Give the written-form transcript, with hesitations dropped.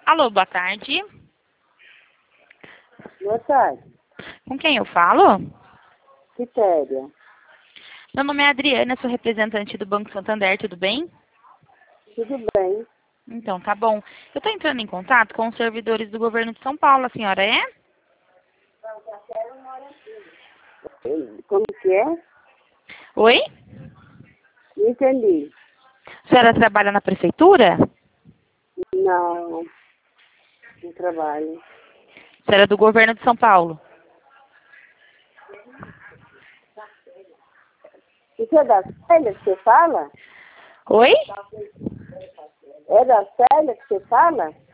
Alô, boa tarde. Boa tarde. Com quem eu falo? Quitéria. Meu nome é Adriana, sou representante do Banco Santander, tudo bem? Tudo bem? Então, tá bom. Eu estou entrando em contato com os servidores do governo de São Paulo, a senhora é? Como que é? Oi? Não entendi. A senhora trabalha na prefeitura? Não, não trabalho. A senhora é do governo de São Paulo? Isso é da Célia que você fala? Oi? É da Célia que você fala?